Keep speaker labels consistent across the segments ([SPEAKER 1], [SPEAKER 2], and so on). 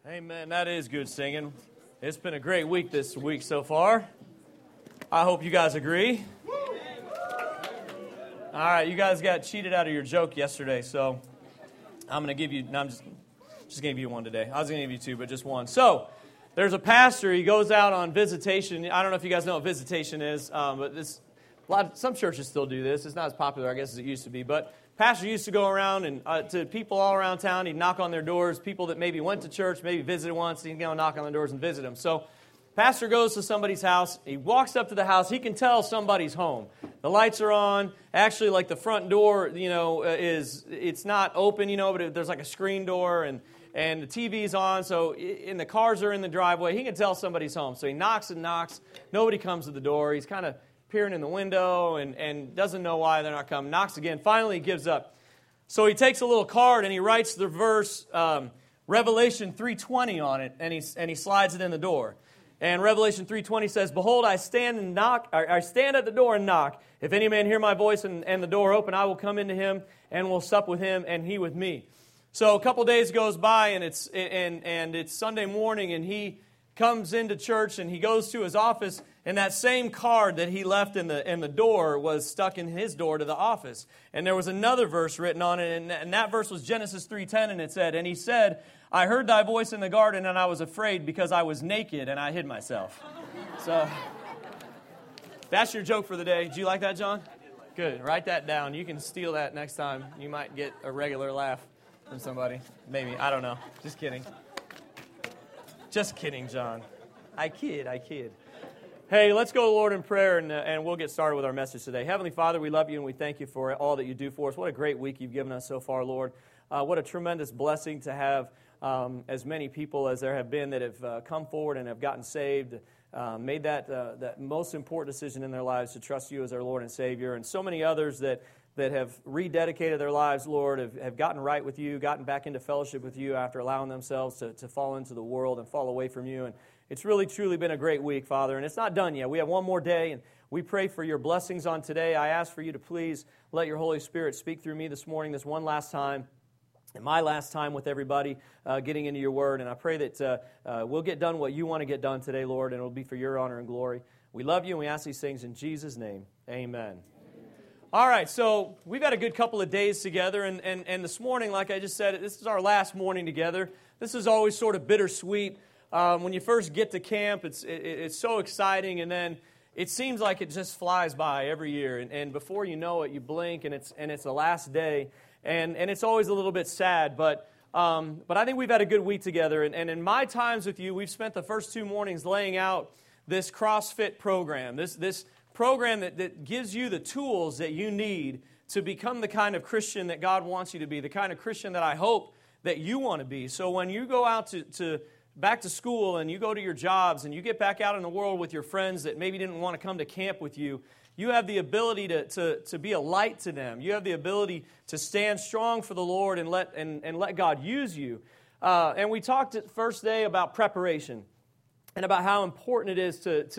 [SPEAKER 1] Amen. That is good singing. It's been a great week this week so far. I hope you guys agree. All right, you guys got cheated out of your joke yesterday, so I'm going to give you, no, I'm just going to give you one today. I was going to give you two, but just one. So, there's a pastor, he goes out on visitation. I don't know if you guys know what visitation is, but some churches still do this. It's not as popular, I guess, as it used to be, but pastor used to go around and to people all around town. He'd knock on their doors, people that maybe went to church, maybe visited once. He'd go knock on the doors and visit them. So pastor goes to somebody's house. He walks up to the house. He can tell somebody's home. The lights are on. Actually, like the front door, it's not open, but there's like a screen door and the TV's on. So and the cars are in the driveway. He can tell somebody's home. So he knocks and knocks. Nobody comes to the door. He's kind of peering in the window and doesn't know why they're not coming. Knocks again. Finally, he gives up. So he takes a little card and he writes the verse Revelation 3:20 on it, and he slides it in the door. And Revelation 3:20 says, "Behold, I stand at the door and knock. If any man hear my voice and the door open, I will come into him and will sup with him and he with me." So a couple days goes by and it's Sunday morning and he comes into church and he goes to his office. And that same card that he left in the door was stuck in his door to the office. And there was another verse written on it, and that verse was Genesis 3:10, and it said, "And he said, I heard thy voice in the garden, and I was afraid because I was naked, and I hid myself." So, that's your joke for the day. Did you like that, John? Good. Write that down. You can steal that next time. You might get a regular laugh from somebody. Maybe. I don't know. Just kidding. Just kidding, John. I kid. Hey, let's go to the Lord in prayer, and we'll get started with our message today. Heavenly Father, we love you, and we thank you for all that you do for us. What a great week you've given us so far, Lord. What a tremendous blessing to have as many people as there have been that have come forward and have gotten saved, made that most important decision in their lives to trust you as their Lord and Savior, and so many others that have rededicated their lives, Lord, have gotten right with you, gotten back into fellowship with you after allowing themselves to fall into the world and fall away from you. And it's really, truly been a great week, Father, and it's not done yet. We have one more day, and we pray for your blessings on today. I ask for you to please let your Holy Spirit speak through me this morning, this one last time, and my last time with everybody getting into your word. And I pray that we'll get done what you want to get done today, Lord, and it'll be for your honor and glory. We love you, and we ask these things in Jesus' name. Amen. All right, so we've had a good couple of days together, and this morning, like I just said, this is our last morning together. This is always sort of bittersweet. When you first get to camp, it's so exciting, and then it seems like it just flies by every year. And before you know it, you blink, and it's the last day, and it's always a little bit sad. But I think we've had a good week together. And in my times with you, we've spent the first 2 mornings laying out this CrossFit program, this program that gives you the tools that you need to become the kind of Christian that God wants you to be, the kind of Christian that I hope that you want to be. So when you go out to back to school and you go to your jobs and you get back out in the world with your friends that maybe didn't want to come to camp with you, you have the ability to be a light to them. You have the ability to stand strong for the Lord and let God use you. And we talked at first day about preparation and about how important it is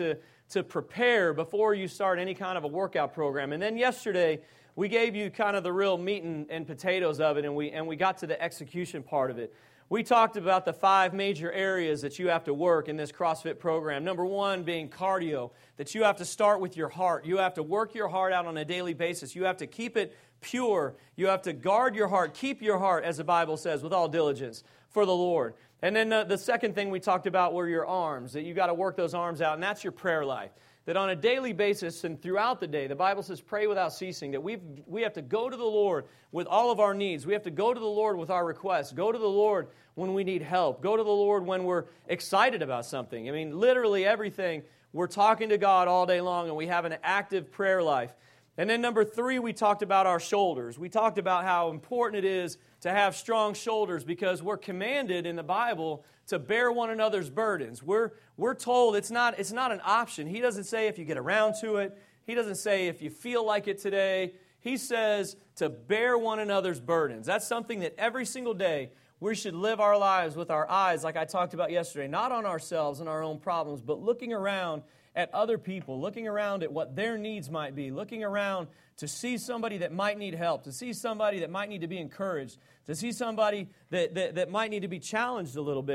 [SPEAKER 1] to prepare before you start any kind of a workout program. And then yesterday, we gave you kind of the real meat and potatoes of it, and we got to the execution part of it. We talked about the 5 major areas that you have to work in this CrossFit program. Number 1 being cardio, that you have to start with your heart. You have to work your heart out on a daily basis. You have to keep it pure. You have to guard your heart, keep your heart, as the Bible says, with all diligence for the Lord. And then the second thing we talked about were your arms, that you got to work those arms out, and that's your prayer life. That on a daily basis and throughout the day, the Bible says pray without ceasing, that we have to go to the Lord with all of our needs. We have to go to the Lord with our requests. Go to the Lord when we need help. Go to the Lord when we're excited about something. I mean, literally everything, we're talking to God all day long, and we have an active prayer life. And then number 3, we talked about our shoulders. We talked about how important it is to have strong shoulders because we're commanded in the Bible to bear one another's burdens. We're told it's not an option. He doesn't say if you get around to it. He doesn't say if you feel like it today. He says to bear one another's burdens. That's something that every single day we should live our lives with our eyes, like I talked about yesterday, not on ourselves and our own problems, but looking around at other people, looking around at what their needs might be, looking around to see somebody that might need help, to see somebody that might need to be encouraged, to see somebody that might need to be challenged a little bit.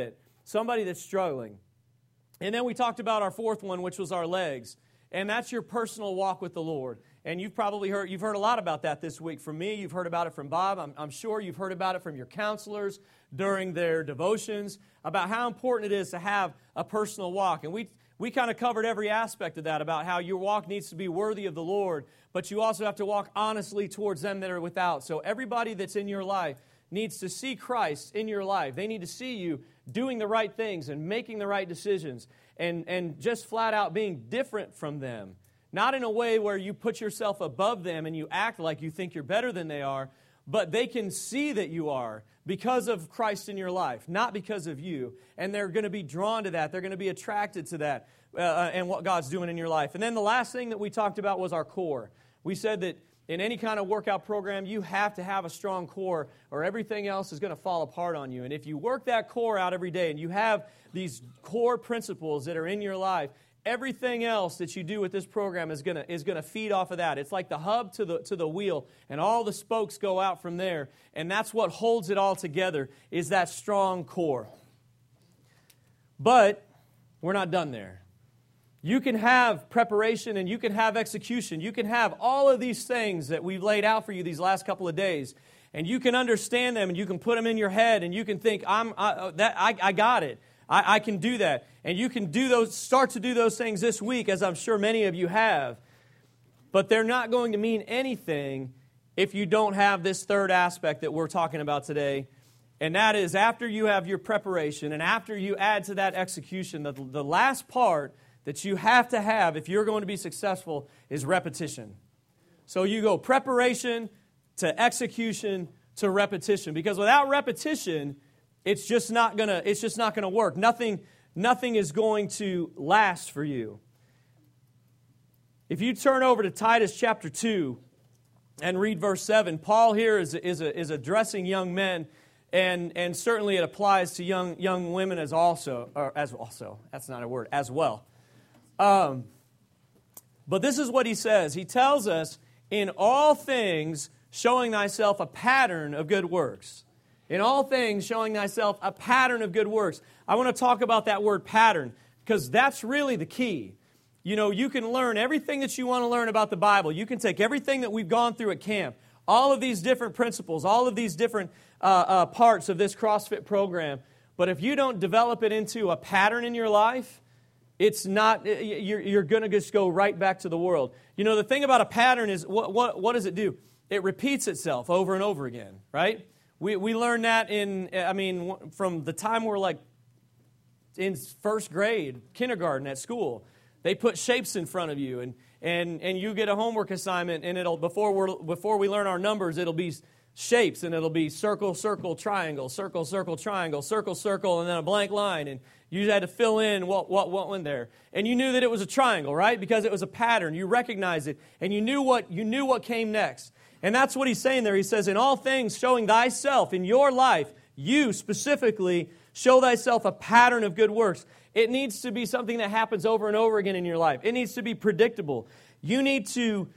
[SPEAKER 1] somebody that's struggling. And then we talked about our fourth one, which was our legs. And that's your personal walk with the Lord. And you've heard a lot about that this week from me. You've heard about it from Bob. I'm sure you've heard about it from your counselors during their devotions, about how important it is to have a personal walk. And we kind of covered every aspect of that, about how your walk needs to be worthy of the Lord, but you also have to walk honestly towards them that are without. So everybody that's in your life needs to see Christ in your life. They need to see you doing the right things and making the right decisions and just flat out being different from them. Not in a way where you put yourself above them and you act like you think you're better than they are, but they can see that you are because of Christ in your life, not because of you. And they're going to be drawn to that. They're going to be attracted to that and what God's doing in your life. And then the last thing that we talked about was our core. We said that in any kind of workout program, you have to have a strong core or everything else is going to fall apart on you. And if you work that core out every day and you have these core principles that are in your life, everything else that you do with this program is going to feed off of that. It's like the hub to the wheel, and all the spokes go out from there. And that's what holds it all together, is that strong core. But we're not done there. You can have preparation and you can have execution. You can have all of these things that we've laid out for you these last couple of days, and you can understand them and you can put them in your head and you can think, I got it. I can do that. And you can start to do those things this week, as I'm sure many of you have. But they're not going to mean anything if you don't have this third aspect that we're talking about today. And that is, after you have your preparation and after you add to that execution, the last part that you have to have if you're going to be successful is repetition. So you go preparation to execution to repetition. Because without repetition, it's just not gonna work. Nothing is going to last for you. If you turn over to Titus chapter 2 and read verse 7, Paul here is addressing young men, and certainly it applies to young women as well. But this is what he says. He tells us, in all things showing thyself a pattern of good works. In all things, showing thyself a pattern of good works. I want to talk about that word pattern, because that's really the key. You know, you can learn everything that you want to learn about the Bible. You can take everything that we've gone through at camp, all of these different principles, all of these different parts of this CrossFit program. But if you don't develop it into a pattern in your life, it's not. You're going to just go right back to the world. You know, the thing about a pattern is, what does it do? It repeats itself over and over again, right? We learned that from the time we're like in first grade, kindergarten at school. They put shapes in front of you, and you get a homework assignment, and it'll before we learn our numbers, it'll be shapes, and it'll be circle, circle, triangle, circle, circle, triangle, circle, circle, and then a blank line, and you had to fill in what went there. And you knew that it was a triangle, right? Because it was a pattern. You recognized it, and you knew what came next. And that's what he's saying there. He says, in all things showing thyself, in your life, you specifically, show thyself a pattern of good works. It needs to be something that happens over and over again in your life. It needs to be predictable. You need to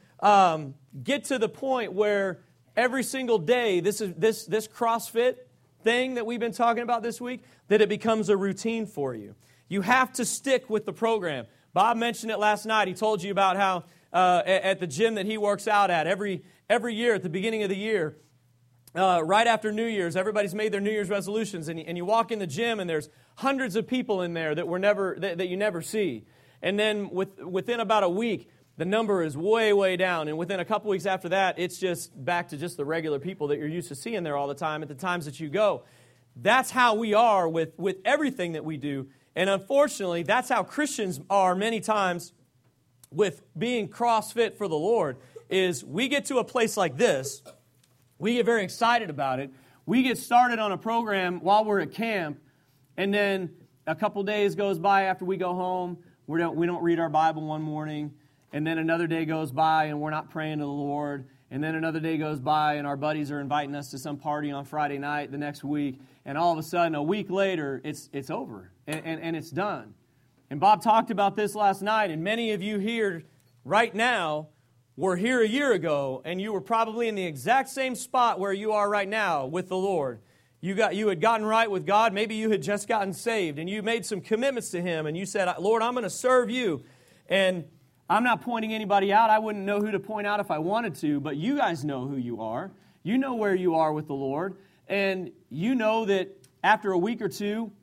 [SPEAKER 1] get to the point where every single day, this CrossFit thing that we've been talking about this week, that it becomes a routine for you. You have to stick with the program. Bob mentioned it last night. He told you about how at the gym that he works out at, every year at the beginning of the year, right after New Year's, everybody's made their New Year's resolutions, and you walk in the gym, and there's hundreds of people in there that you never see. And then within about a week, the number is way, way down. And within a couple weeks after that, it's just back to just the regular people that you're used to seeing there all the time at the times that you go. That's how we are with everything that we do. And unfortunately, that's how Christians are many times with being CrossFit for the Lord, is we get to a place like this, we get very excited about it, we get started on a program while we're at camp, and then a couple days goes by after we go home, we don't read our Bible one morning, and then another day goes by and we're not praying to the Lord, and then another day goes by and our buddies are inviting us to some party on Friday night the next week, and all of a sudden, a week later, it's over, and it's done. And Bob talked about this last night, and many of you here right now were here a year ago, and you were probably in the exact same spot where you are right now with the Lord. You had gotten right with God. Maybe you had just gotten saved, and you made some commitments to Him, and you said, Lord, I'm going to serve you. And I'm not pointing anybody out. I wouldn't know who to point out if I wanted to, but you guys know who you are. You know where you are with the Lord, and you know that after a week or two,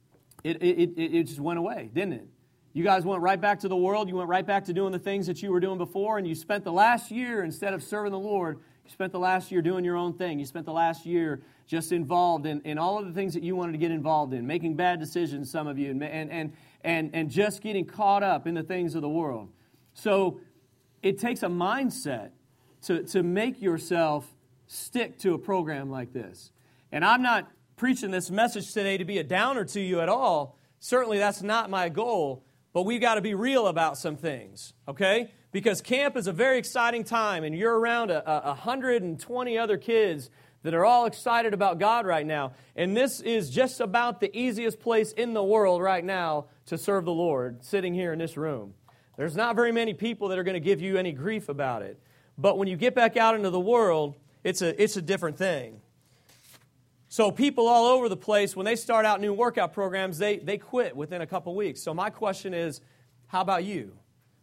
[SPEAKER 1] it just went away, didn't it? You guys went right back to the world. You went right back to doing the things that you were doing before, and you spent the last year, instead of serving the Lord, you spent the last year doing your own thing. You spent the last year just involved in all of the things that you wanted to get involved in, making bad decisions, some of you, and just getting caught up in the things of the world. So it takes a mindset to make yourself stick to a program like this. And I'm not preaching this message today to be a downer to you at all. Certainly that's not my goal. But we've got to be real about some things, okay? Because camp is a very exciting time, and you're around 120 other kids that are all excited about God right now. And this is just about the easiest place in the world right now to serve the Lord, sitting here in this room. There's not very many people that are going to give you any grief about it. But when you get back out into the world, it's a different thing. So people all over the place, when they start out new workout programs, they quit within a couple weeks. So my question is, how about you?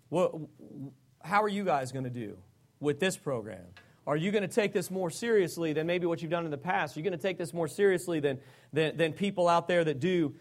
[SPEAKER 1] How are you guys going to do with this program? Are you going to take this more seriously than maybe what you've done in the past? Are you going to take this more seriously than people out there that do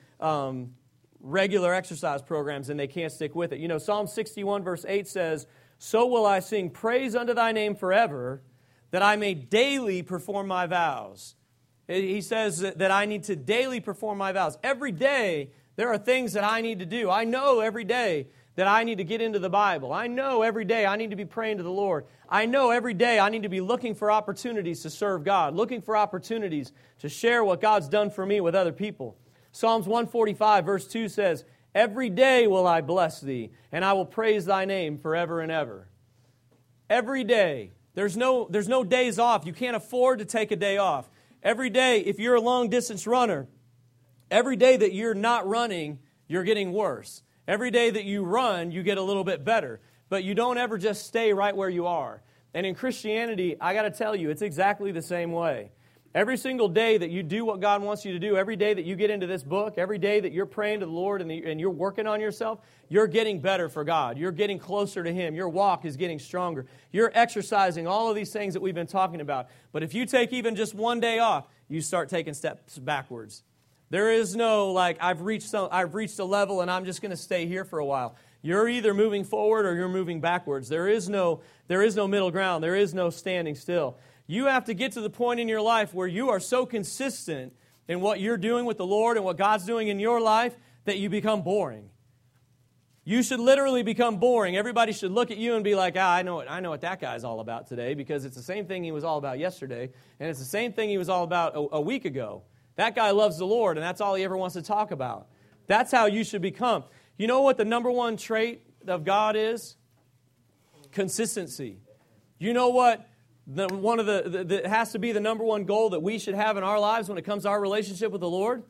[SPEAKER 1] regular exercise programs and they can't stick with it? You know, Psalm 61 verse 8 says, "So will I sing praise unto thy name forever, that I may daily perform my vows." He says that I need to daily perform my vows. Every day, there are things that I need to do. I know every day that I need to get into the Bible. I know every day I need to be praying to the Lord. I know every day I need to be looking for opportunities to serve God, looking for opportunities to share what God's done for me with other people. Psalms 145 verse 2 says, "Every day will I bless thee, and I will praise thy name forever and ever." Every day. There's no days off. You can't afford to take a day off. Every day, if you're a long-distance runner, every day that you're not running, you're getting worse. Every day that you run, you get a little bit better. But you don't ever just stay right where you are. And in Christianity, I got to tell you, it's exactly the same way. Every single day that you do what God wants you to do, every day that you get into this book, every day that you're praying to the Lord and you're working on yourself, you're getting better for God. You're getting closer to Him. Your walk is getting stronger. You're exercising all of these things that we've been talking about. But if you take even just one day off, you start taking steps backwards. There is no, like, I've reached a level and I'm just going to stay here for a while. You're either moving forward or you're moving backwards. There is no middle ground. There is no standing still. You have to get to the point in your life where you are so consistent in what you're doing with the Lord and what God's doing in your life that you become boring. You should literally become boring. Everybody should look at you and be like, I know what that guy's all about today, because it's the same thing he was all about yesterday, and it's the same thing he was all about a week ago. That guy loves the Lord, and that's all he ever wants to talk about. That's how you should become. You know what the number one trait of God is? Consistency. You know what? That has to be the number one goal that we should have in our lives when it comes to our relationship with the Lord?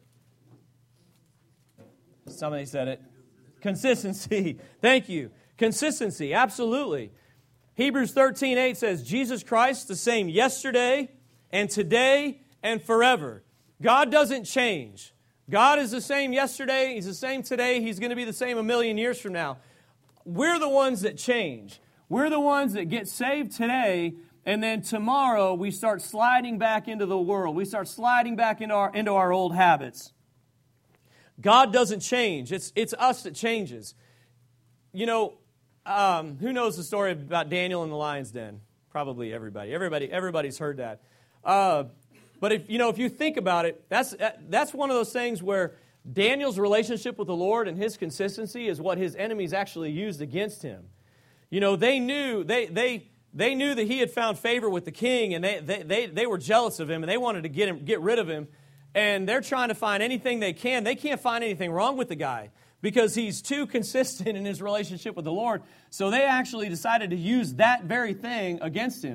[SPEAKER 1] Somebody said it. Consistency. Thank you. Consistency, absolutely. Hebrews 13:8 says, Jesus Christ the same yesterday and today and forever. God doesn't change. God is the same yesterday, He's the same today, He's going to be the same a million years from now. We're the ones that change. We're the ones that get saved today, and then tomorrow we start sliding back into the world. We start sliding back into our old habits. God doesn't change. It's us that changes. You know, who knows the story about Daniel in the lion's den? Probably everybody. Everybody's heard that. But if you think about it, that's one of those things where Daniel's relationship with the Lord and his consistency is what his enemies actually used against him. You know, they knew that he had found favor with the king, and they were jealous of him, and they wanted to get rid of him. And they're trying to find anything they can. They can't find anything wrong with the guy because he's too consistent in his relationship with the Lord. So they actually decided to use that very thing against him.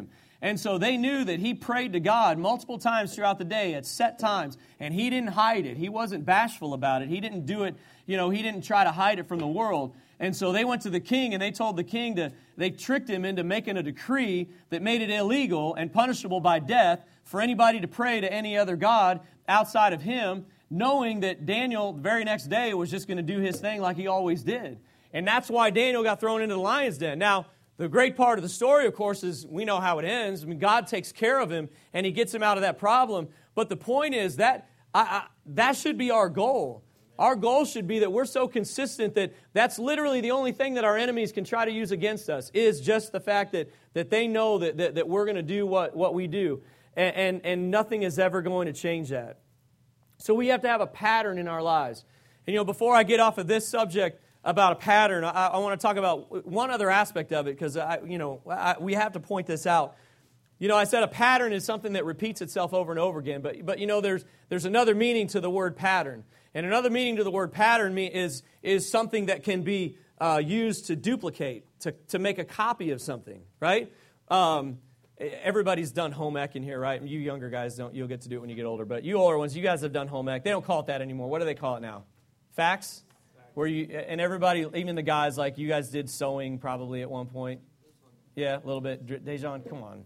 [SPEAKER 1] And so they knew that he prayed to God multiple times throughout the day at set times, and he didn't hide it. He wasn't bashful about it. He didn't do it, he didn't try to hide it from the world. And so they went to the king, and they told the king they tricked him into making a decree that made it illegal and punishable by death for anybody to pray to any other god outside of him, knowing that Daniel the very next day was just going to do his thing like he always did. And that's why Daniel got thrown into the lion's den. Now, the great part of the story, of course, is we know how it ends. I mean, God takes care of him, and he gets him out of that problem. But the point is that that should be our goal. Our goal should be that we're so consistent that that's literally the only thing that our enemies can try to use against us, is just the fact that they know that we're going to do what we do. And nothing is ever going to change that. So we have to have a pattern in our lives. And, before I get off of this subject about a pattern, I want to talk about one other aspect of it, because we have to point this out. I said a pattern is something that repeats itself over and over again, but there's another meaning to the word pattern, and another meaning to the word pattern is something that can be used to duplicate, to make a copy of something, right? Everybody's done home ec in here, right? You younger guys don't. You'll get to do it when you get older, but you older ones, you guys have done home ec. They don't call it that anymore. What do they call it now? Facts? And everybody, even the guys, like you guys did sewing probably at one point. Yeah, a little bit. Dejan, come on.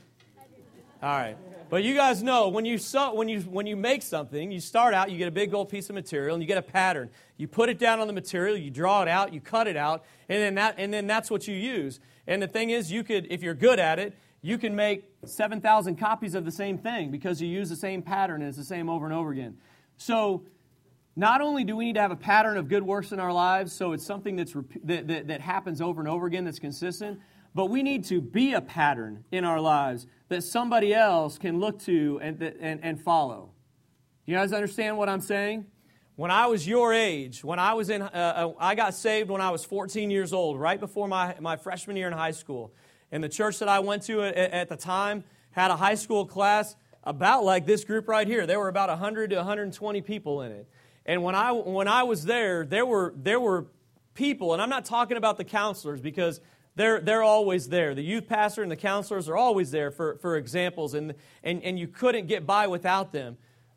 [SPEAKER 1] All right. But you guys know when you make something, you start out, you get a big old piece of material and you get a pattern. You put it down on the material, you draw it out, you cut it out, and then that's what you use. And the thing is, you could, if you're good at it, you can make 7,000 copies of the same thing because you use the same pattern and it's the same over and over again. So not only do we need to have a pattern of good works in our lives, so it's something that happens over and over again that's consistent, but we need to be a pattern in our lives that somebody else can look to and follow. You guys understand what I'm saying? When I was your age, when I was I got saved when I was 14 years old, right before my freshman year in high school. And the church that I went to at the time had a high school class about like this group right here. There were about 100 to 120 people in it. And when I was there were people, and I'm not talking about the counselors because they're always there. The youth pastor and the counselors are always there for examples, and you couldn't get by without them.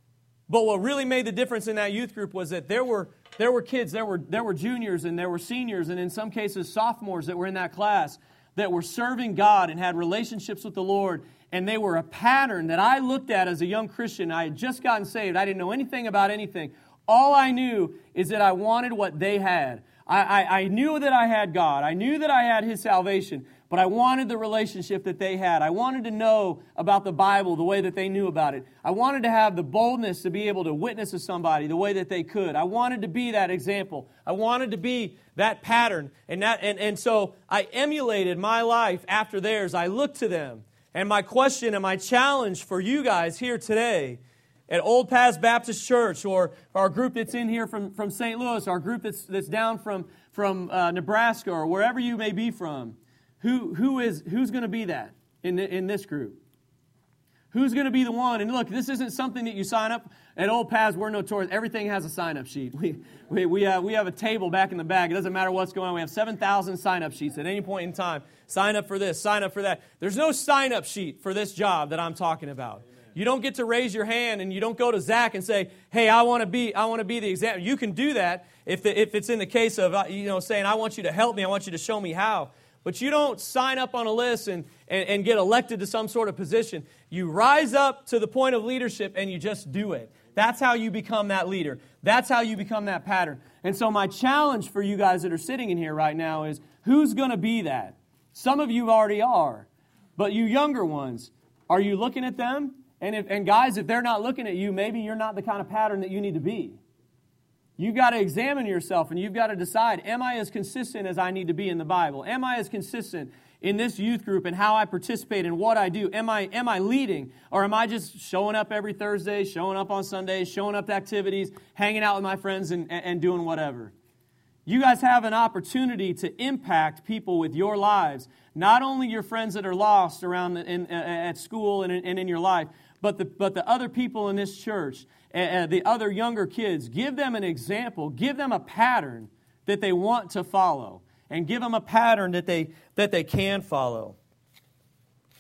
[SPEAKER 1] But what really made the difference in that youth group was that there were kids, there were juniors and there were seniors, and in some cases sophomores that were in that class that were serving God and had relationships with the Lord, and they were a pattern that I looked at as a young Christian. I had just gotten saved. I didn't know anything about anything. All I knew is that I wanted what they had. I knew that I had God. I knew that I had His salvation, but I wanted the relationship that they had. I wanted to know about the Bible the way that they knew about it. I wanted to have the boldness to be able to witness to somebody the way that they could. I wanted to be that example. I wanted to be that pattern. And so I emulated my life after theirs. I looked to them. And my question and my challenge for you guys here today at Old Paths Baptist Church, or our group that's in here from St. Louis, our group that's down from Nebraska, or wherever you may be from, who's going to be that in this group? Who's going to be the one? And look, this isn't something that you sign up at Old Paths. We're notorious. Everything has a sign-up sheet. We have a table back in the back. It doesn't matter what's going on. We have 7,000 sign-up sheets at any point in time. Sign up for this. Sign up for that. There's no sign-up sheet for this job that I'm talking about. You don't get to raise your hand and you don't go to Zach and say, "Hey, I want to be the example." You can do that if it's in the case of saying, "I want you to help me. I want you to show me how." But you don't sign up on a list and get elected to some sort of position. You rise up to the point of leadership and you just do it. That's how you become that leader. That's how you become that pattern. And so my challenge for you guys that are sitting in here right now is, who's going to be that? Some of you already are. But you younger ones, are you looking at them? And guys, if they're not looking at you, maybe you're not the kind of pattern that you need to be. You've got to examine yourself and you've got to decide, am I as consistent as I need to be in the Bible? Am I as consistent in this youth group and how I participate in what I do? Am I leading? Or am I just showing up every Thursday, showing up on Sundays, showing up to activities, hanging out with my friends and doing whatever? You guys have an opportunity to impact people with your lives. Not only your friends that are lost around at school and in your life, but the other people in this church, the other younger kids. Give them an example. Give them a pattern that they want to follow. And give them a pattern that they can follow.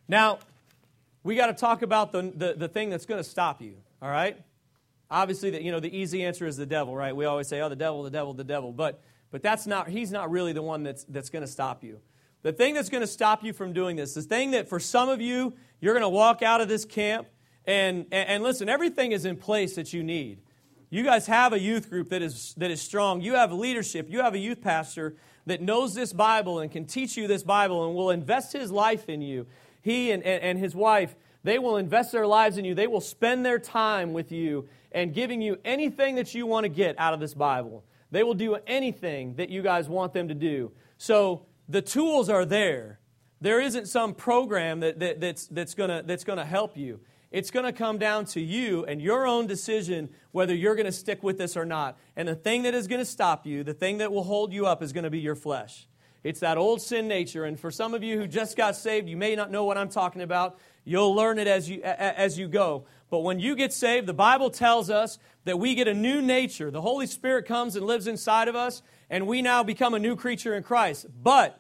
[SPEAKER 1] Now, we got to talk about the thing that's going to stop you, all right? Obviously, the easy answer is the devil, right? We always say, oh, the devil, the devil, the devil. But he's not really the one that's going to stop you. The thing that's going to stop you from doing this, the thing that for some of you, you're going to walk out of this camp, and listen, everything is in place that you need. You guys have a youth group that is strong. You have leadership. You have a youth pastor that knows this Bible and can teach you this Bible and will invest his life in you. He and his wife, they will invest their lives in you. They will spend their time with you and giving you anything that you want to get out of this Bible. They will do anything that you guys want them to do. So the tools are there. There isn't some program that's going to help you. It's going to come down to you and your own decision whether you're going to stick with this or not. And the thing that is going to stop you, the thing that will hold you up is going to be your flesh. It's that old sin nature. And for some of you who just got saved, you may not know what I'm talking about. You'll learn it as you go. But when you get saved, the Bible tells us that we get a new nature. The Holy Spirit comes and lives inside of us, and we now become a new creature in Christ. But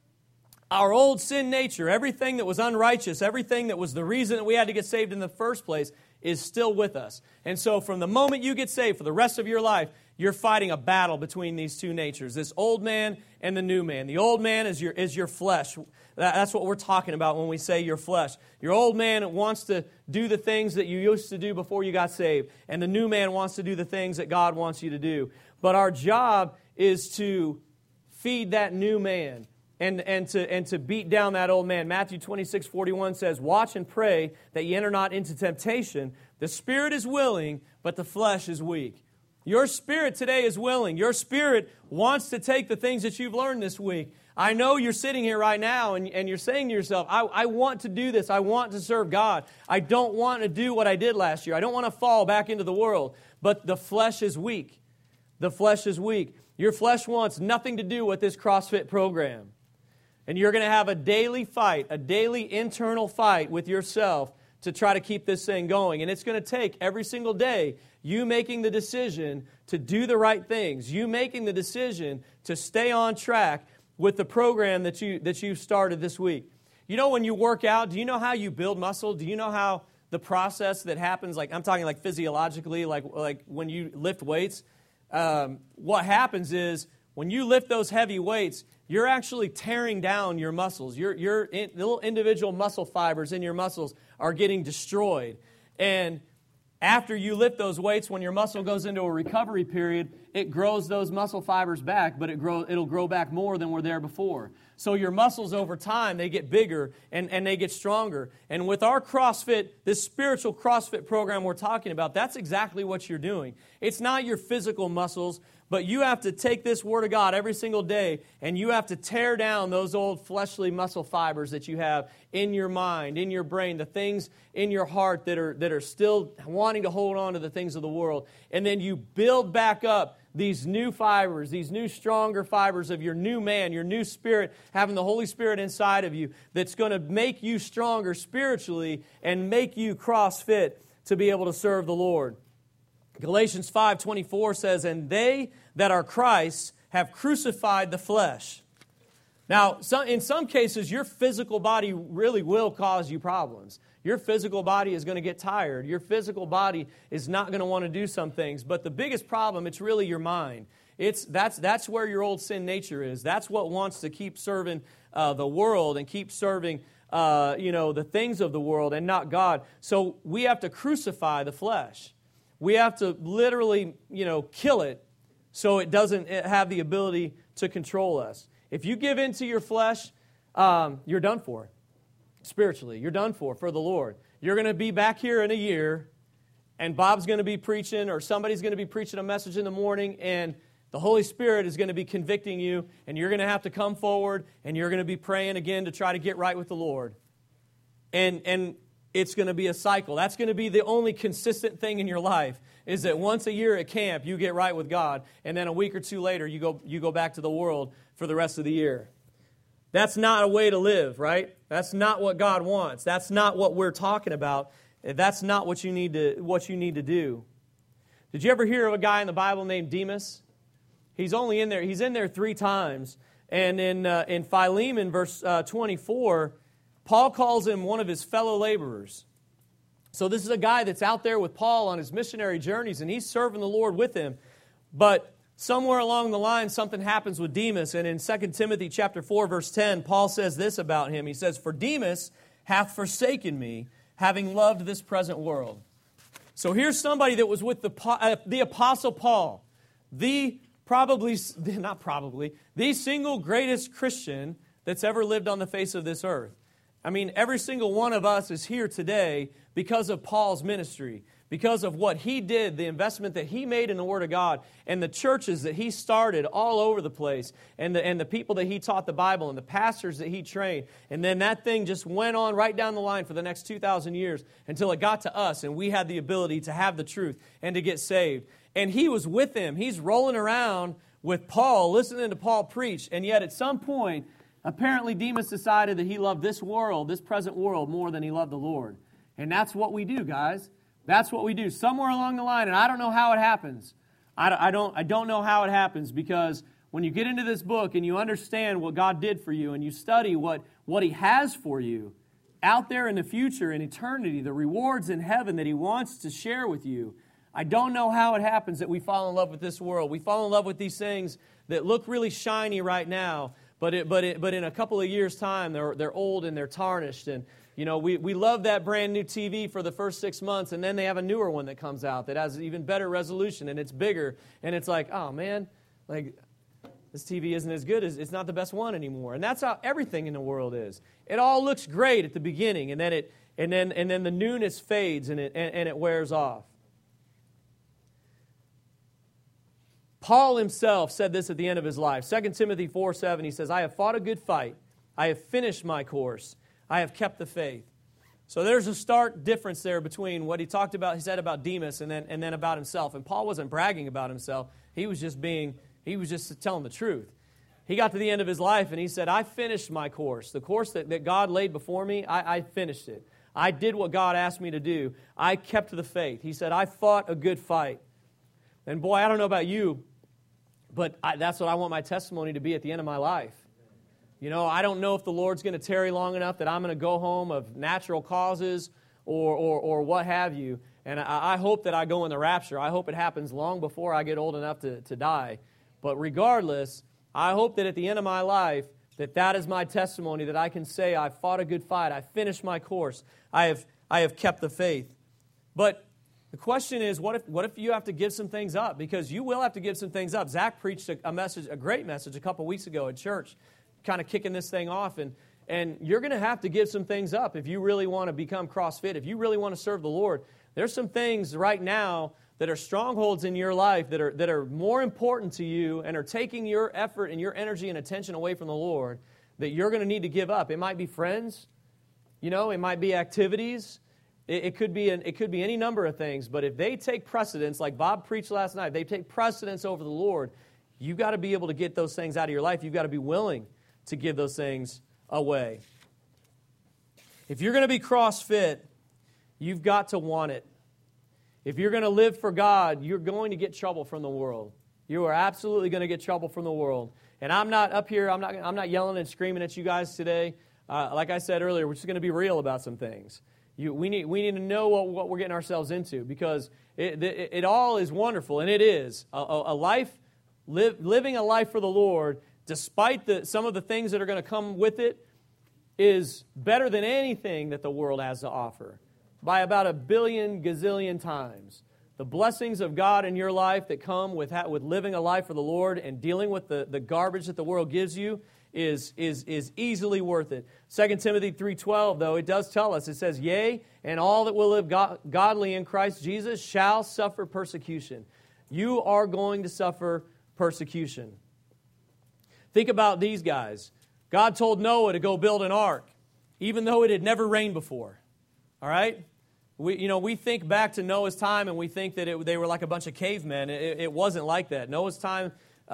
[SPEAKER 1] our old sin nature, everything that was unrighteous, everything that was the reason that we had to get saved in the first place, is still with us. And so from the moment you get saved, for the rest of your life, you're fighting a battle between these two natures, this old man and the new man. The old man is your flesh. That's what we're talking about when we say your flesh. Your old man wants to do the things that you used to do before you got saved, and the new man wants to do the things that God wants you to do. But our job is to feed that new man and to beat down that old man. Matthew 26:41 says, "Watch and pray that ye enter not into temptation. The spirit is willing, but the flesh is weak." Your spirit today is willing. Your spirit wants to take the things that you've learned this week. I know you're sitting here right now and you're saying to yourself, I want to do this. I want to serve God. I don't want to do what I did last year. I don't want to fall back into the world. But the flesh is weak. The flesh is weak. Your flesh wants nothing to do with this CrossFit program. And you're going to have a daily fight, a daily internal fight with yourself to try to keep this thing going. And it's going to take every single day you making the decision to do the right things, you making the decision to stay on track with the program that you've started this week. You know, when you work out, do you know how you build muscle? Do you know how the process that happens, like I'm talking like physiologically, like when you lift weights, what happens is when you lift those heavy weights, you're actually tearing down your muscles. Your little individual muscle fibers in your muscles are getting destroyed. And after you lift those weights, when your muscle goes into a recovery period, it grows those muscle fibers back, but it'll grow back more than were there before. So your muscles over time, they get bigger and they get stronger. And with our CrossFit, this spiritual CrossFit program we're talking about, that's exactly what you're doing. It's not your physical muscles, but you have to take this Word of God every single day, and you have to tear down those old fleshly muscle fibers that you have in your mind, in your brain, the things in your heart that are still wanting to hold on to the things of the world. And then you build back up these new fibers, these new stronger fibers of your new man, your new spirit, having the Holy Spirit inside of you that's going to make you stronger spiritually and make you CrossFit to be able to serve the Lord. Galatians 5:24 says, "And they that are Christ have crucified the flesh." Now, in some cases, your physical body really will cause you problems. Your physical body is going to get tired. Your physical body is not going to want to do some things. But the biggest problem, it's really your mind. That's where your old sin nature is. That's what wants to keep serving the world and keep serving the things of the world and not God. So we have to crucify the flesh. We have to literally, kill it so it doesn't have the ability to control us. If you give in to your flesh, you're done for. Spiritually, you're done for the Lord. You're going to be back here in a year, and Bob's going to be preaching, or somebody's going to be preaching a message in the morning, and the Holy Spirit is going to be convicting you, and you're going to have to come forward, and you're going to be praying again to try to get right with the Lord. And it's going to be a cycle. That's going to be the only consistent thing in your life, is that once a year at camp, you get right with God, and then a week or two later, you go back to the world for the rest of the year. That's not a way to live, right? That's not what God wants. That's not what we're talking about. That's not what you need to do. Did you ever hear of a guy in the Bible named Demas? He's in there 3 times. And in Philemon, verse 24, Paul calls him one of his fellow laborers. So this is a guy that's out there with Paul on his missionary journeys, and he's serving the Lord with him. But somewhere along the line, something happens with Demas. And in 2 Timothy chapter 4, verse 10, Paul says this about him. He says, "For Demas hath forsaken me, having loved this present world." So here's somebody that was with the Apostle Paul, the single greatest Christian that's ever lived on the face of this earth. I mean, every single one of us is here today because of Paul's ministry, because of what he did, the investment that he made in the Word of God, and the churches that he started all over the place, and the people that he taught the Bible, and the pastors that he trained. And then that thing just went on right down the line for the next 2,000 years until it got to us, and we had the ability to have the truth and to get saved. And he was with him. He's rolling around with Paul, listening to Paul preach, and yet at some point, apparently Demas decided that he loved this world, this present world, more than he loved the Lord. And that's what we do, guys. That's what we do. Somewhere along the line, and I don't know how it happens. I don't know how it happens, because when you get into this book and you understand what God did for you and you study what He has for you out there in the future, in eternity, the rewards in heaven that He wants to share with you, I don't know how it happens that we fall in love with this world. We fall in love with these things that look really shiny right now, but in a couple of years' time, they're old and they're tarnished. And you know, we love that brand new TV for the first 6 months, and then they have a newer one that comes out that has even better resolution, and it's bigger, and it's like, oh man, like this TV isn't as good as, it's not the best one anymore. And that's how everything in the world is. It all looks great at the beginning, and then the newness fades and it wears off. Paul himself said this at the end of his life. 2 Timothy 4:7, he says, "I have fought a good fight. I have finished my course. I have kept the faith." So there's a stark difference there between what he said about Demas and then about himself. And Paul wasn't bragging about himself. He was just telling the truth. He got to the end of his life and he said, "I finished my course. The course that God laid before me, I finished it. I did what God asked me to do. I kept the faith." He said, "I fought a good fight." And boy, I don't know about you, but that's what I want my testimony to be at the end of my life. You know, I don't know if the Lord's going to tarry long enough that I'm going to go home of natural causes or what have you. And I hope that I go in the rapture. I hope it happens long before I get old enough to die. But regardless, I hope that at the end of my life, that is my testimony, that I can say I fought a good fight. I finished my course. I have kept the faith. But the question is, what if you have to give some things up? Because you will have to give some things up. Zach preached a great message a couple weeks ago at church, kind of kicking this thing off, and you're going to have to give some things up if you really want to become CrossFit, if you really want to serve the Lord. There's some things right now that are strongholds in your life that are more important to you and are taking your effort and your energy and attention away from the Lord that you're going to need to give up. It might be friends, you know, it might be activities. It could be any number of things, but if they take precedence, like Bob preached last night, they take precedence over the Lord, you've got to be able to get those things out of your life. You've got to be willing to give those things away. If you're going to be CrossFit, you've got to want it. If you're going to live for God, you're going to get trouble from the world. You are absolutely going to get trouble from the world. And I'm not up here, I'm not yelling and screaming at you guys today. Like I said earlier, we're just going to be real about some things. We need to know what we're getting ourselves into, because it all is wonderful, and it is. Living a life for the Lord, despite some of the things that are going to come with it, is better than anything that the world has to offer by about 1 billion gazillion times. The blessings of God in your life that come with living a life for the Lord and dealing with the garbage that the world gives you is easily worth it. 2 Timothy 3:12, though, it does tell us, it says, "Yea, and all that will live godly in Christ Jesus shall suffer persecution." You are going to suffer persecution. Think about these guys. God told Noah to go build an ark, even though it had never rained before. All right? We think back to Noah's time and we think that they were like a bunch of cavemen. It wasn't like that. Noah's time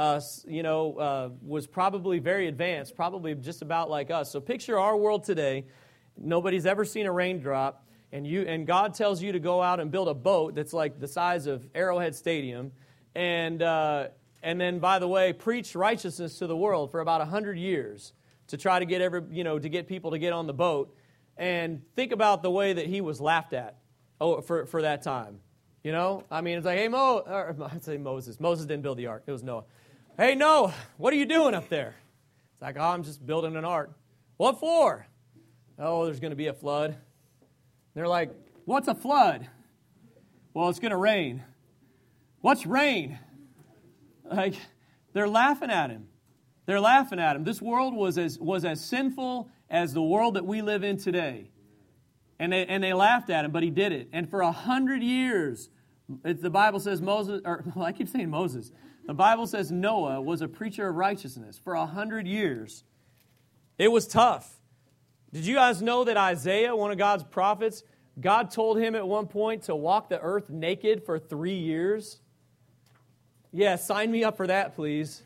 [SPEAKER 1] was probably very advanced, probably just about like us. So picture our world today. Nobody's ever seen a raindrop, and God tells you to go out and build a boat that's like the size of Arrowhead Stadium, and then, by the way, preach righteousness to the world for about 100 years to try to get to get people to get on the boat. And think about the way that he was laughed at for that time. You know, I mean, it's like, hey, I'd say Moses. Moses didn't build the ark. It was Noah. Hey, Noah, what are you doing up there? It's like, oh, I'm just building an ark. What for? Oh, there's going to be a flood. They're like, what's a flood? Well, it's going to rain. What's rain? Like, they're laughing at him. They're laughing at him. This world was as sinful as the world that we live in today. And they laughed at him, but he did it. And for 100 years, the Bible says I keep saying Moses. The Bible says Noah was a preacher of righteousness for 100 years. It was tough. Did you guys know that Isaiah, one of God's prophets, God told him at one point to walk the earth naked for 3 years? Yeah, sign me up for that, please.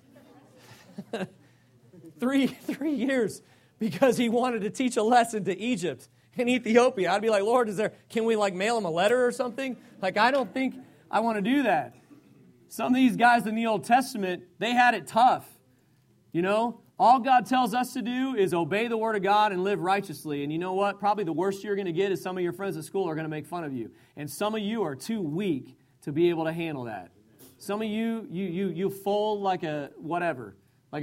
[SPEAKER 1] 3 years, because he wanted to teach a lesson to Egypt and Ethiopia. I'd be like, Lord, can we mail him a letter or something? I don't think I want to do that. Some of these guys in the Old Testament, they had it tough. You know, all God tells us to do is obey the Word of God and live righteously. And you know what? Probably the worst you're going to get is some of your friends at school are going to make fun of you. And some of you are too weak to be able to handle that. Some of you fold like a whatever.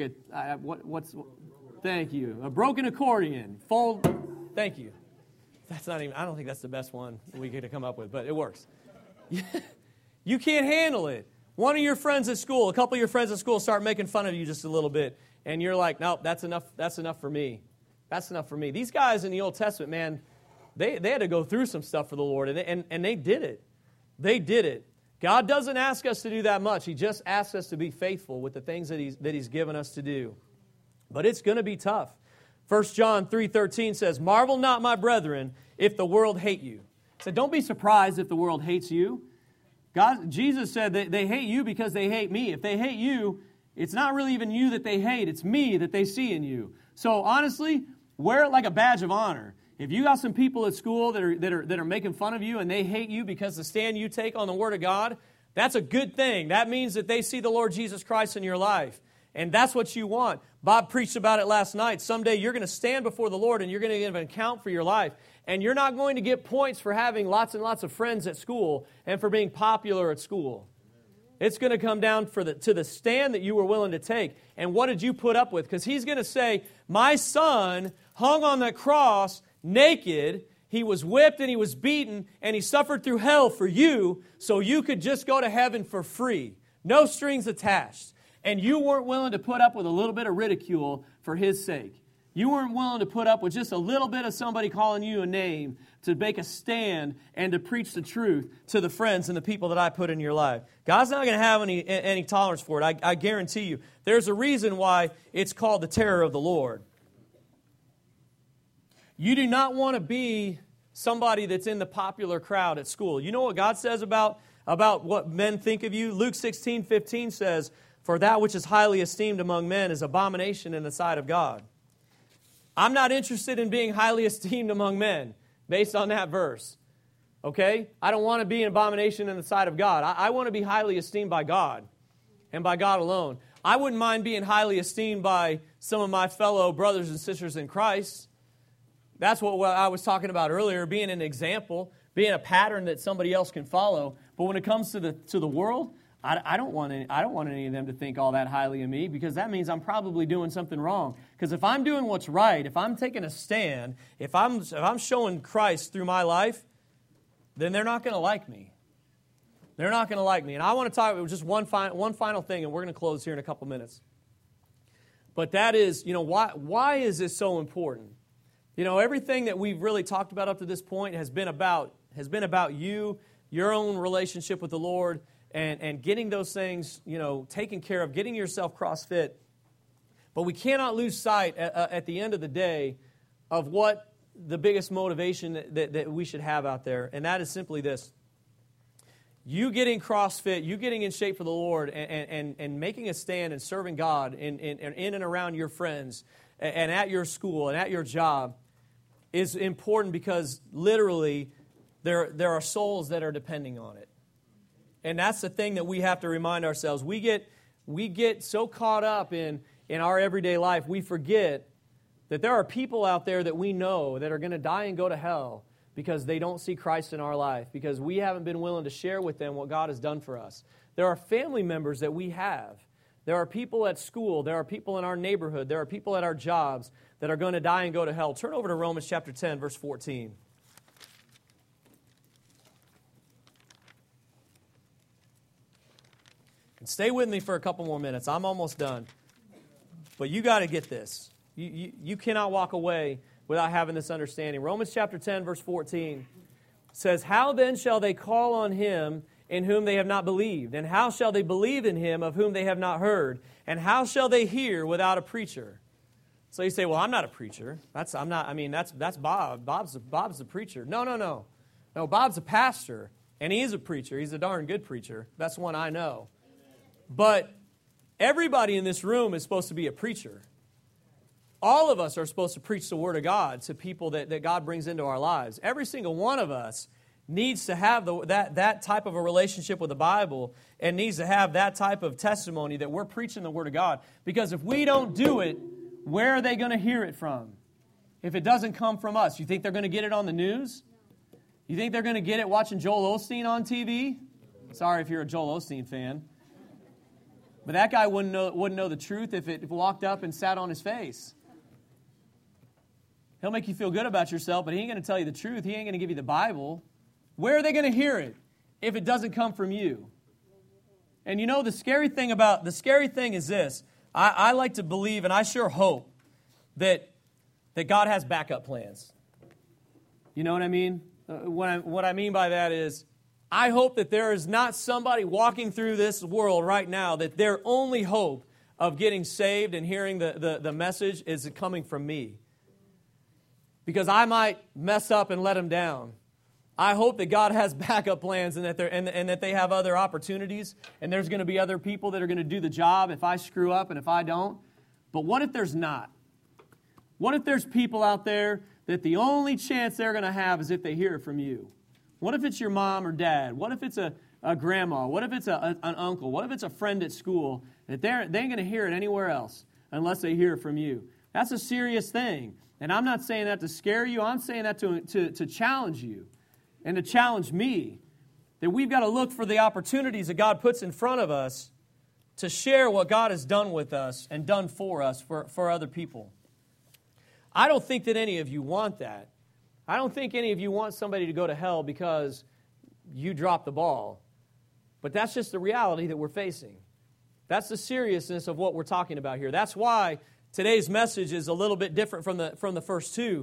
[SPEAKER 1] Thank you. A broken accordion. Fold. Thank you. I don't think that's the best one we could have come up with, but it works. You can't handle it. One of your friends at school, a couple of your friends at school start making fun of you just a little bit, and you're like, nope, that's enough for me. That's enough for me. These guys in the Old Testament, man, they had to go through some stuff for the Lord, and they did it. They did it. God doesn't ask us to do that much. He just asks us to be faithful with the things that He's given us to do. But it's going to be tough. 1 John 3:13 says, marvel not, my brethren, if the world hate you. So don't be surprised if the world hates you. Jesus said that they hate you because they hate me. If they hate you, it's not really even you that they hate. It's me that they see in you. So honestly, wear it like a badge of honor. If you got some people at school that are making fun of you and they hate you because the stand you take on the Word of God, that's a good thing. That means that they see the Lord Jesus Christ in your life. And that's what you want. Bob preached about it last night. Someday you're going to stand before the Lord and you're going to give an account for your life. And you're not going to get points for having lots and lots of friends at school and for being popular at school. It's going to come down to the stand that you were willing to take. And what did you put up with? Because He's going to say, my son hung on that cross naked. He was whipped and He was beaten and He suffered through hell for you so you could just go to heaven for free. No strings attached. And you weren't willing to put up with a little bit of ridicule for His sake. You weren't willing to put up with just a little bit of somebody calling you a name to make a stand and to preach the truth to the friends and the people that I put in your life. God's not going to have any tolerance for it. I guarantee you. There's a reason why it's called the terror of the Lord. You do not want to be somebody that's in the popular crowd at school. You know what God says about what men think of you? Luke 16:15 says, for that which is highly esteemed among men is abomination in the sight of God. I'm not interested in being highly esteemed among men based on that verse. Okay? I don't want to be an abomination in the sight of God. I want to be highly esteemed by God and by God alone. I wouldn't mind being highly esteemed by some of my fellow brothers and sisters in Christ. That's what I was talking about earlier, being an example, being a pattern that somebody else can follow. But when it comes to the world, I don't want any of them to think all that highly of me, because that means I'm probably doing something wrong. Because if I'm doing what's right, if I'm taking a stand, if I'm showing Christ through my life, then they're not going to like me. They're not going to like me. And I want to talk about just one final thing, and we're going to close here in a couple minutes. But that is, why is this so important? Everything that we've really talked about up to this point has been about you, your own relationship with the Lord, and getting those things, taken care of, getting yourself CrossFit. But we cannot lose sight at the end of the day of what the biggest motivation that we should have out there, and that is simply this. You getting CrossFit, you getting in shape for the Lord, and making a stand and serving God in and around your friends and at your school and at your job is important, because literally there are souls that are depending on it. And that's the thing that we have to remind ourselves. We get so caught up in our everyday life, we forget that there are people out there that we know that are going to die and go to hell because they don't see Christ in our life, because we haven't been willing to share with them what God has done for us. There are family members that we have. There are people at school. There are people in our neighborhood. There are people at our jobs that are going to die and go to hell. Turn over to Romans chapter 10, verse 14. And stay with me for a couple more minutes. I'm almost done. But you got to get this. You cannot walk away without having this understanding. Romans chapter 10, verse 14 says, "How then shall they call on him in whom they have not believed? And how shall they believe in him of whom they have not heard? And how shall they hear without a preacher?" So you say, "Well, I'm not a preacher. That's Bob. Bob's the preacher." No. No, Bob's a pastor, and he is a preacher. He's a darn good preacher. That's one I know. But everybody in this room is supposed to be a preacher. All of us are supposed to preach the Word of God to people that God brings into our lives. Every single one of us needs to have that type of a relationship with the Bible, and needs to have that type of testimony that we're preaching the Word of God. Because if we don't do it, where are they going to hear it from? If it doesn't come from us, you think they're going to get it on the news? You think they're going to get it watching Joel Osteen on TV? Sorry if you're a Joel Osteen fan. But that guy wouldn't know the truth if it walked up and sat on his face. He'll make you feel good about yourself, but he ain't going to tell you the truth. He ain't going to give you the Bible. Where are they going to hear it if it doesn't come from you? And you know, the scary thing is this. I like to believe, and I sure hope, that God has backup plans. You know what I mean? What I mean by that is, I hope that there is not somebody walking through this world right now that their only hope of getting saved and hearing the message is coming from me. Because I might mess up and let them down. I hope that God has backup plans and that they have other opportunities, and there's going to be other people that are going to do the job if I screw up and if I don't. But what if there's not? What if there's people out there that the only chance they're going to have is if they hear it from you? What if it's your mom or dad? What if it's a grandma? What if it's an uncle? What if it's a friend at school? That they ain't going to hear it anywhere else unless they hear it from you. That's a serious thing. And I'm not saying that to scare you. I'm saying that to challenge you and to challenge me. That we've got to look for the opportunities that God puts in front of us to share what God has done with us and done for us for other people. I don't think that any of you want that. I don't think any of you want somebody to go to hell because you dropped the ball. But that's just the reality that we're facing. That's the seriousness of what we're talking about here. That's why today's message is a little bit different from the first two,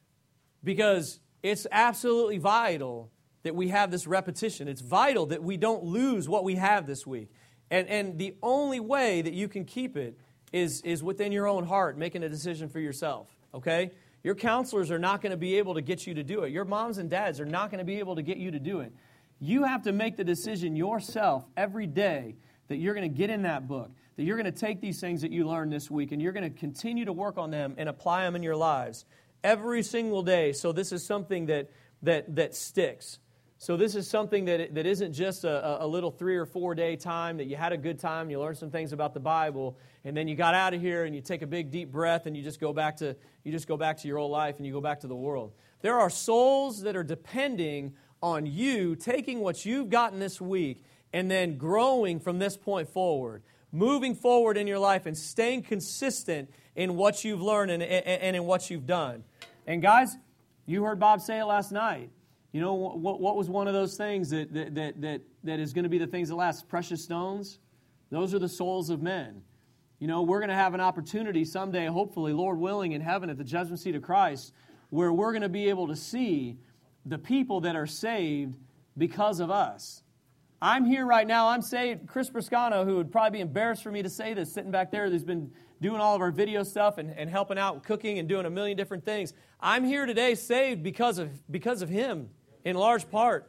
[SPEAKER 1] because it's absolutely vital that we have this repetition. It's vital that we don't lose what we have this week. And the only way that you can keep it is within your own heart, making a decision for yourself, okay? Your counselors are not going to be able to get you to do it. Your moms and dads are not going to be able to get you to do it. You have to make the decision yourself every day that you're going to get in that book, that you're going to take these things that you learned this week and you're going to continue to work on them and apply them in your lives every single day. So this is something that sticks. So this is something that isn't just a little 3 or 4 day time that you had a good time, you learned some things about the Bible, and then you got out of here and you take a big deep breath and you just go back to your old life and you go back to the world. There are souls that are depending on you taking what you've gotten this week and then growing from this point forward, moving forward in your life and staying consistent in what you've learned and in what you've done. And guys, you heard Bob say it last night. You know, what was one of those things that is going to be the things that last? Precious stones? Those are the souls of men. You know, we're going to have an opportunity someday, hopefully, Lord willing, in heaven at the judgment seat of Christ, where we're going to be able to see the people that are saved because of us. I'm here right now. I'm saved. Chris Briscano, who would probably be embarrassed for me to say this, sitting back there, who's been doing all of our video stuff and helping out with cooking and doing a million different things. I'm here today saved because of him. In large part.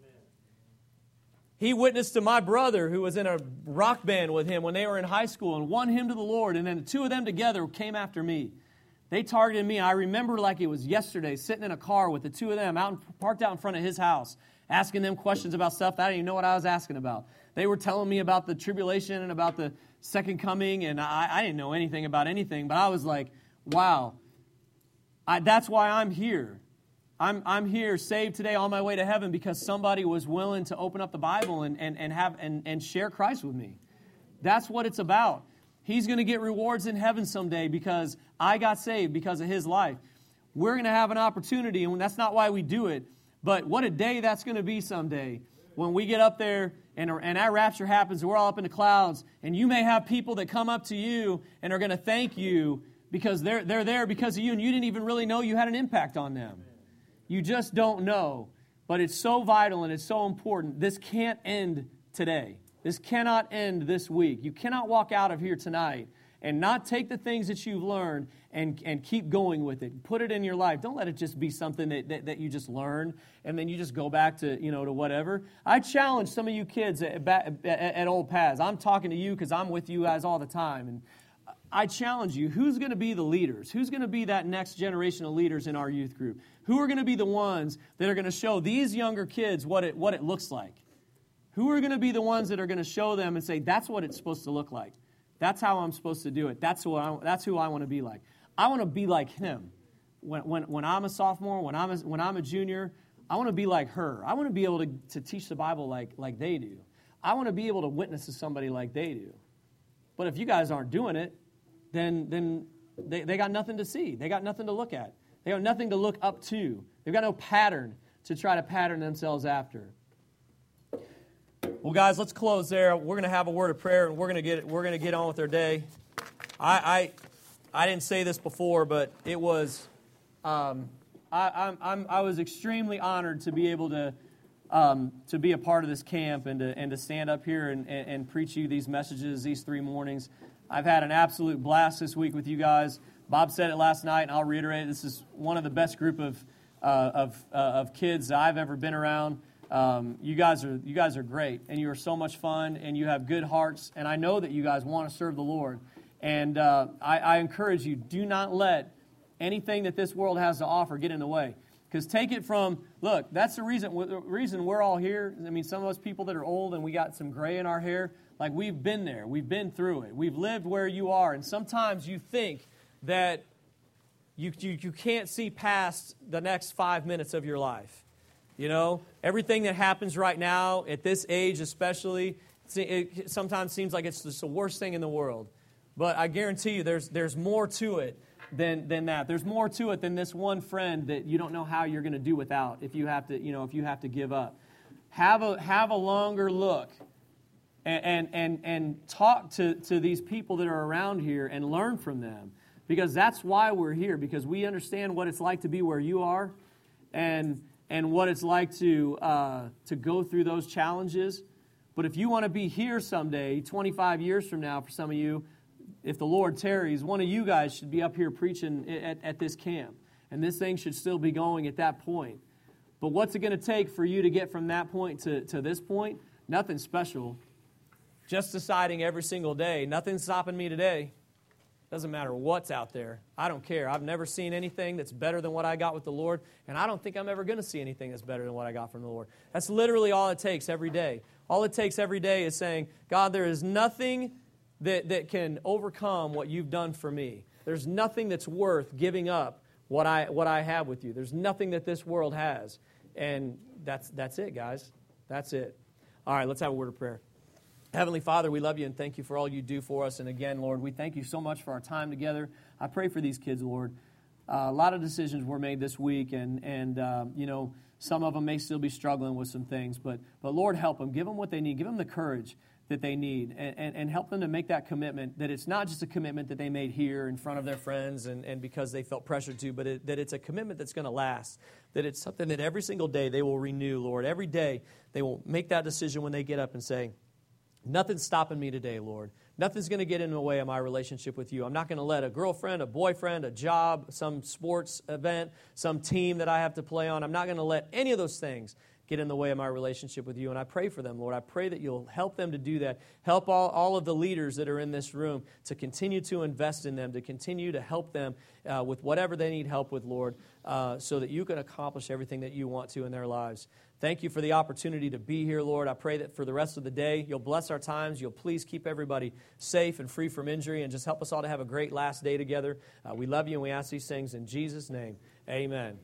[SPEAKER 1] He witnessed to my brother who was in a rock band with him when they were in high school and won him to the Lord. And then the two of them together came after me. They targeted me. I remember like it was yesterday, sitting in a car with the two of them parked out in front of his house, asking them questions about stuff that I didn't even know what I was asking about. They were telling me about the tribulation and about the second coming, and I didn't know anything about anything. But I was like, wow, That's why I'm here. I'm here, saved today, on my way to heaven, because somebody was willing to open up the Bible and share Christ with me. That's what it's about. He's going to get rewards in heaven someday because I got saved because of his life. We're going to have an opportunity, and that's not why we do it, but what a day that's going to be someday when we get up there and our rapture happens, and we're all up in the clouds, and you may have people that come up to you and are going to thank you because they're there because of you, and you didn't even really know you had an impact on them. You just don't know. But it's so vital and it's so important. This can't end today. This cannot end this week. You cannot walk out of here tonight and not take the things that you've learned and keep going with it. Put it in your life. Don't let it just be something that you just learn and then you just go back to, to whatever. I challenge some of you kids at Old Paths. I'm talking to you because I'm with you guys all the time. And I challenge you, who's going to be the leaders? Who's going to be that next generation of leaders in our youth group? Who are going to be the ones that are going to show these younger kids what it looks like? Who are going to be the ones that are going to show them and say, that's what it's supposed to look like. That's how I'm supposed to do it. That's who I want to be like. I want to be like him. When I'm a sophomore, when I'm a junior, I want to be like her. I want to be able to teach the Bible like they do. I want to be able to witness to somebody like they do. But if you guys aren't doing it, then they got nothing to see. They got nothing to look at. They have nothing to look up to. They've got no pattern to try to pattern themselves after. Well, guys, let's close there. We're going to have a word of prayer, and we're going to get on with our day. I didn't say this before, but it was I was extremely honored to be able to be a part of this camp and to stand up here and preach you these messages these 3 mornings. I've had an absolute blast this week with you guys. Bob said it last night, and I'll reiterate. This is one of the best group of kids that I've ever been around. You guys are great, and you are so much fun, and you have good hearts. And I know that you guys want to serve the Lord. And I encourage you, do not let anything that this world has to offer get in the way. Because take it from, look, that's the reason we're all here. I mean, some of us people that are old and we got some gray in our hair, like we've been there. We've been through it. We've lived where you are. And sometimes you think that you can't see past the next 5 minutes of your life. Everything that happens right now, at this age especially, it sometimes seems like it's just the worst thing in the world. But I guarantee you there's more to it than that. There's more to it than this one friend that you don't know how you're going to do without if you have to give up. Have a longer look and talk to these people that are around here and learn from them, because that's why we're here, because we understand what it's like to be where you are and what it's like to go through those challenges. But if you want to be here someday, 25 years from now for some of you, if the Lord tarries, one of you guys should be up here preaching at this camp. And this thing should still be going at that point. But what's it going to take for you to get from that point to this point? Nothing special. Just deciding every single day, nothing's stopping me today. Doesn't matter what's out there. I don't care. I've never seen anything that's better than what I got with the Lord, and I don't think I'm ever going to see anything that's better than what I got from the Lord. That's literally all it takes every day. All it takes every day is saying, God, there is nothing that can overcome what you've done for me. There's nothing that's worth giving up what I have with you. There's nothing that this world has. And that's it, guys. That's it. All right, let's have a word of prayer. Heavenly Father, we love you and thank you for all you do for us. And again, Lord, we thank you so much for our time together. I pray for these kids, Lord. A lot of decisions were made this week, and some of them may still be struggling with some things. But Lord, help them. Give them what they need. Give them the courage that they need, and help them to make that commitment, that it's not just a commitment that they made here in front of their friends and because they felt pressured to, but that it's a commitment that's going to last, that it's something that every single day they will renew, Lord. Every day they will make that decision when they get up and say, nothing's stopping me today, Lord. Nothing's going to get in the way of my relationship with you. I'm not going to let a girlfriend, a boyfriend, a job, some sports event, some team that I have to play on, I'm not going to let any of those things get in the way of my relationship with you. And I pray for them, Lord. I pray that you'll help them to do that. Help all of the leaders that are in this room to continue to invest in them, to continue to help them with whatever they need help with, Lord, so that you can accomplish everything that you want to in their lives. Thank you for the opportunity to be here, Lord. I pray that for the rest of the day, you'll bless our times. You'll please keep everybody safe and free from injury, and just help us all to have a great last day together. We love you, and we ask these things in Jesus' name. Amen.